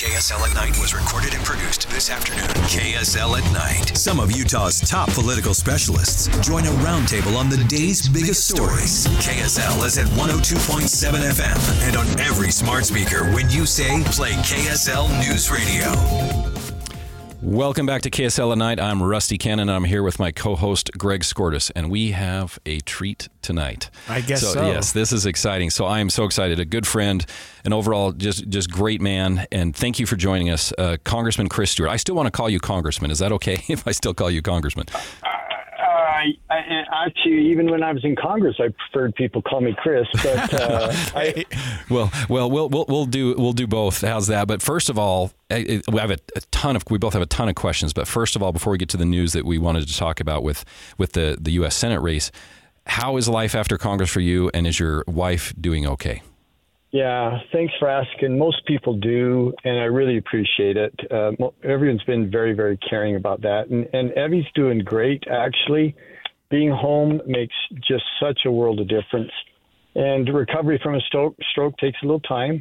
KSL at Night was recorded and produced this afternoon. KSL at Night. Some of Utah's top political specialists join a roundtable on the day's biggest stories. KSL is at 102.7 FM and on every smart speaker when you say play KSL News Radio. Welcome back to KSL at Night. I'm Rusty Cannon. I'm here with my co-host Greg Skordas, and we have a treat tonight. I guess so. Yes, this is exciting. So I am so excited. A good friend, an overall just great man, and thank you for joining us, Congressman Chris Stewart. I still want to call you Congressman. Is that okay if I still call you Congressman? Actually, even when I was in Congress, I preferred people call me Chris. But we'll do both. How's that? But first of all, we both have a ton of questions. But first of all, before we get to the news that we wanted to talk about with the U.S. Senate race, how is life after Congress for you, and is your wife doing okay? Yeah, thanks for asking. Most people do, and I really appreciate it. Everyone's been very, very caring about that. And Evie's doing great, actually. Being home makes just such a world of difference. And recovery from a stroke takes a little time.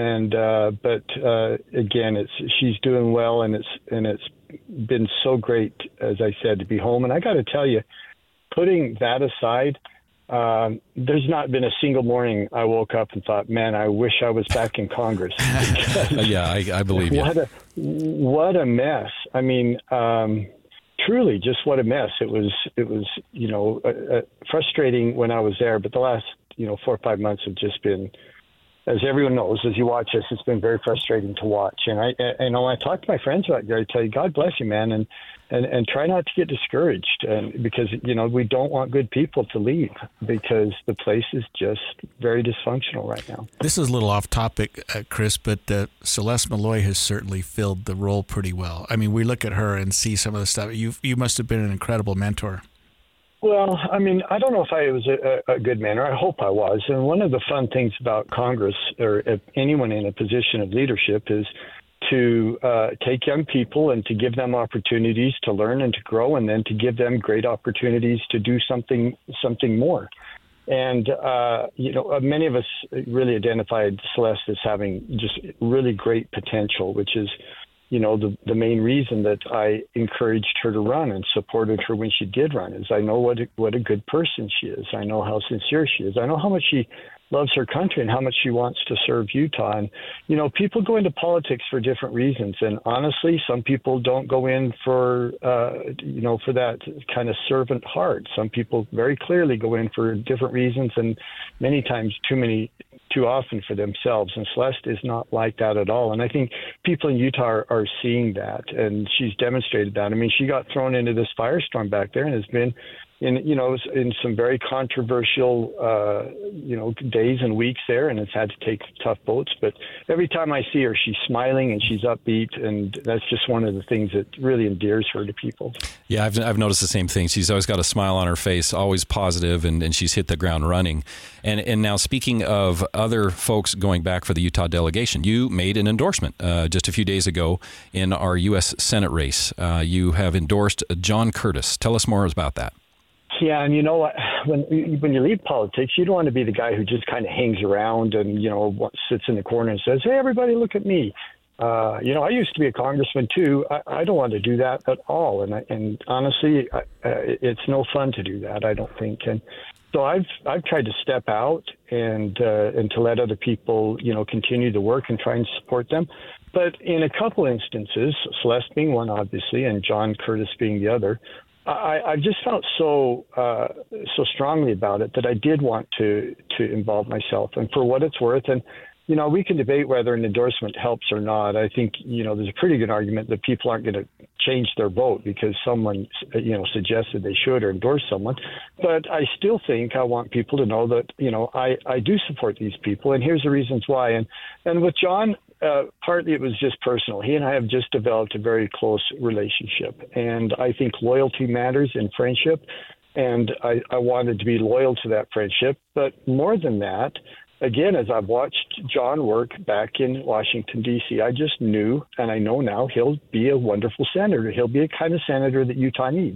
But again, she's doing well, and it's been so great, as I said, to be home. And I got to tell you, putting that aside, there's not been a single morning I woke up and thought, man, I wish I was back in Congress. Yeah, I believe you. What a mess. I mean, truly, just what a mess. It was frustrating when I was there, but the last 4 or 5 months have just been, as everyone knows, as you watch this, it's been very frustrating to watch. And when I talk to my friends about it, I tell you, God bless you, man, and try not to get discouraged, because we don't want good people to leave, because the place is just very dysfunctional right now. This is a little off topic, Chris, but Celeste Malloy has certainly filled the role pretty well. I mean, we look at her and see some of the stuff. You must have been an incredible mentor. Well, I mean, I don't know if I was a good mentor. I hope I was. And one of the fun things about Congress, or anyone in a position of leadership, is to take young people and to give them opportunities to learn and to grow, and then to give them great opportunities to do something more. And, many of us really identified Celeste as having just really great potential, which is, the main reason that I encouraged her to run and supported her when she did run, is I know what a good person she is. I know how sincere she is. I know how much she loves her country and how much she wants to serve Utah. And, people go into politics for different reasons. And honestly, some people don't go in for that kind of servant heart. Some people very clearly go in for different reasons, and many times too often for themselves. And Celeste is not like that at all. And I think people in Utah are seeing that, and she's demonstrated that. I mean, she got thrown into this firestorm back there and has been in some very controversial, days and weeks there, and has had to take tough votes. But every time I see her, she's smiling and she's upbeat, and that's just one of the things that really endears her to people. Yeah, I've noticed the same thing. She's always got a smile on her face, always positive, and she's hit the ground running. And now, speaking of other folks going back for the Utah delegation, you made an endorsement just a few days ago in our U.S. Senate race. You have endorsed John Curtis. Tell us more about that. Yeah, and you know what? When you leave politics, you don't want to be the guy who just kind of hangs around and sits in the corner and says, "Hey, everybody, look at me." I used to be a congressman too. I don't want to do that at all, and honestly, it's no fun to do that, I don't think. And so I've tried to step out and to let other people continue the work and try and support them. But in a couple instances, Celeste being one, obviously, and John Curtis being the other, I just felt so strongly about it that I did want to involve myself. And for what it's worth, and we can debate whether an endorsement helps or not. I think there's a pretty good argument that people aren't going to change their vote because someone suggested they should or endorse someone. But I still think I want people to know that I do support these people, and here's the reasons why. And with John, partly it was just personal. He and I have just developed a very close relationship, and I think loyalty matters in friendship, and I wanted to be loyal to that friendship. But more than that, again, as I've watched John work back in Washington, D.C., I just knew, and I know now, he'll be a wonderful senator. He'll be a kind of senator that Utah needs.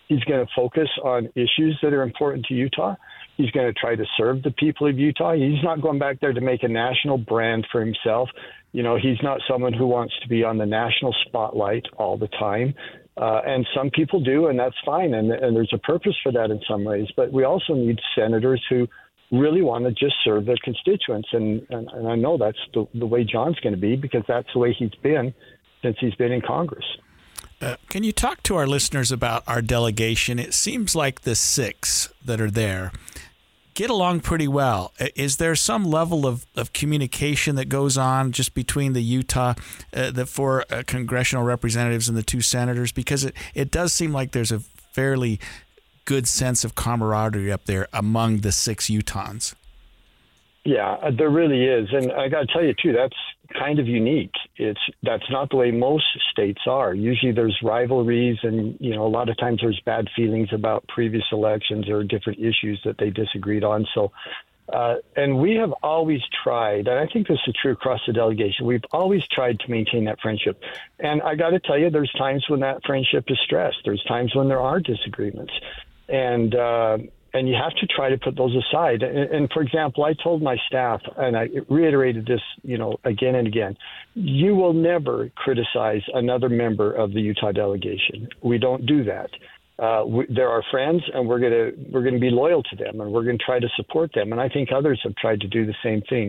He's going to focus on issues that are important to Utah. He's going to try to serve the people of Utah. He's not going back there to make a national brand for himself. He's not someone who wants to be on the national spotlight all the time. And some people do, and that's fine. And there's a purpose for that in some ways. But we also need senators who really want to just serve their constituents. And I know that's the way John's going to be, because that's the way he's been since he's been in Congress. Can you talk to our listeners about our delegation? It seems like the 6 that are there get along pretty well. Is there some level of communication that goes on just between the Utah, the 4 congressional representatives and the 2 senators? Because it does seem like there's a fairly good sense of camaraderie up there among the 6 Utahns. Yeah, there really is. And I got to tell you, too, that's kind of unique. That's not the way most states are. Usually there's rivalries and, a lot of times there's bad feelings about previous elections or different issues that they disagreed on. So, and we have always tried, and I think this is true across the delegation, we've always tried to maintain that friendship. And I got to tell you, there's times when that friendship is stressed. There's times when there are disagreements. And you have to try to put those aside. And for example, I told my staff, and I reiterated this, again and again, you will never criticize another member of the Utah delegation. We don't do that. They're our friends, and we're gonna be loyal to them, and we're gonna try to support them. And I think others have tried to do the same thing.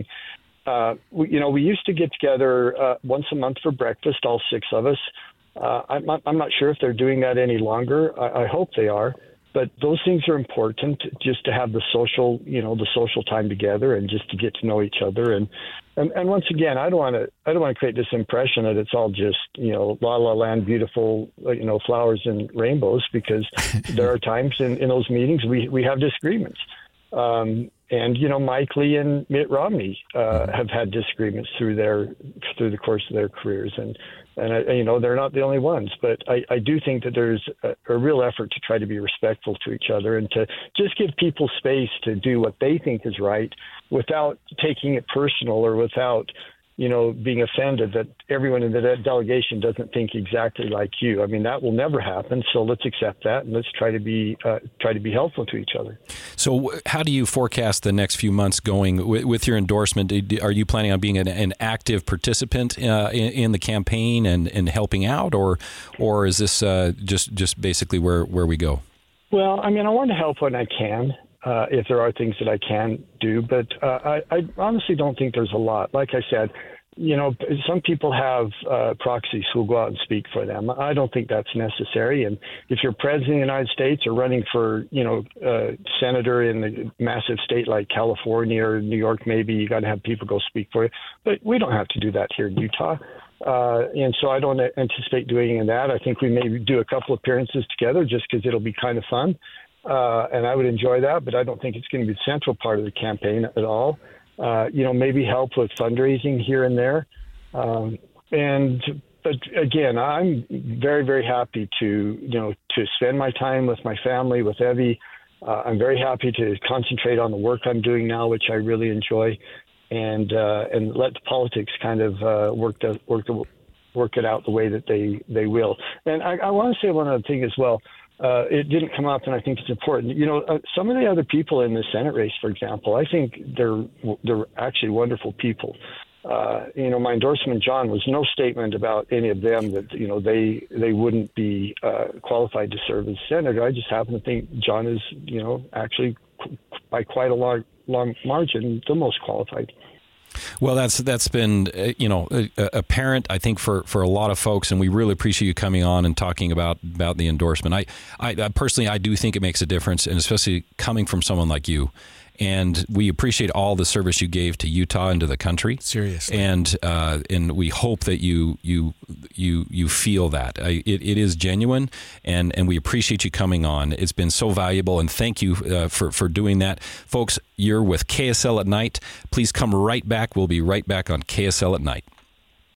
We used to get together once a month for breakfast, all 6 of us. I'm not sure if they're doing that any longer. I hope they are. But those things are important, just to have the social time together and just to get to know each other. And once again, I don't want to create this impression that it's all just, la la land, beautiful, flowers and rainbows, because there are times in those meetings we have disagreements. And Mike Lee and Mitt Romney have had disagreements through the course of their careers, and they're not the only ones. But I do think that there's a real effort to try to be respectful to each other and to just give people space to do what they think is right without taking it personal or without being offended that everyone in the delegation doesn't think exactly like you. I mean, that will never happen. So let's accept that, and let's try to be helpful to each other. So how do you forecast the next few months going with your endorsement? Are you planning on being an active participant in the campaign and helping out, or is this just basically where we go? Well, I mean, I want to help when I can. If there are things that I can do, but I honestly don't think there's a lot. Like I said, some people have proxies who will go out and speak for them. I don't think that's necessary. And if you're president of the United States or running for, senator in a massive state like California or New York, maybe you got to have people go speak for you. But we don't have to do that here in Utah. And so I don't anticipate doing any of that. I think we may do a couple appearances together just because it'll be kind of fun. And I would enjoy that, but I don't think it's going to be the central part of the campaign at all. Maybe help with fundraising here and there. But again, I'm very, very happy to spend my time with my family, with Evie. I'm very happy to concentrate on the work I'm doing now, which I really enjoy, and let the politics kind of work it out the way that they will. And I want to say one other thing as well. It didn't come up, and I think it's important. Some of the other people in the Senate race, for example, I think they're actually wonderful people. My endorsement, John, was no statement about any of them that they wouldn't be qualified to serve as senator. I just happen to think John is actually by quite a long margin the most qualified. Well, that's been apparent, I think, for a lot of folks, and we really appreciate you coming on and talking about the endorsement. I personally, I do think it makes a difference, and especially coming from someone like you. And we appreciate all the service you gave to Utah and to the country. Seriously. And we hope that you feel that. It is genuine, and we appreciate you coming on. It's been so valuable, and thank you for doing that. Folks, you're with KSL at Night. Please come right back. We'll be right back on KSL at Night.